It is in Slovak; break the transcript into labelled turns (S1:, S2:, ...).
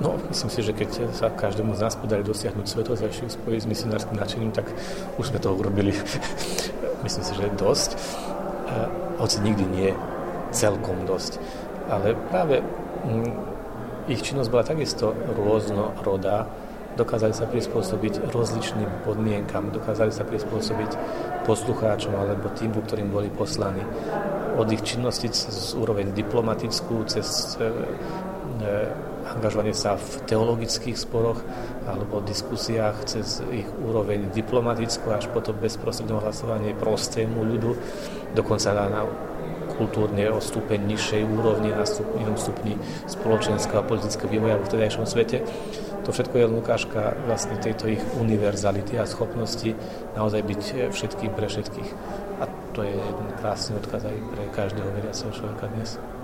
S1: No, myslím si, že keď sa každému z nás podarí dosiahnuť svetozajšiu spojiť s misionárskym nadšením, tak už sme toho urobili, myslím si, že dosť. Hoci nikdy nie celkom dosť. Ale práve ich činnosť bola takisto rôznorodá. Dokázali sa prispôsobiť rozličným podmienkam, dokázali sa prispôsobiť poslucháčom alebo tým, ktorým boli poslaní. Od ich činnosti cez úroveň diplomatickú, cez angažovanie sa v teologických sporoch alebo diskusiách, cez ich úroveň diplomatickú až potom bezprostredné hlasovanie prostému ľudu, dokonca na kultúrne o stupeň nižšej úrovni, na inom stupni spoločenského a politického vývoja vo vtedajšom svete. To všetko je ukážka vlastne tejto ich univerzality a schopnosti naozaj byť všetkým pre všetkých. A to je jeden krásny odkaz aj pre každého veriaceho človeka dnes.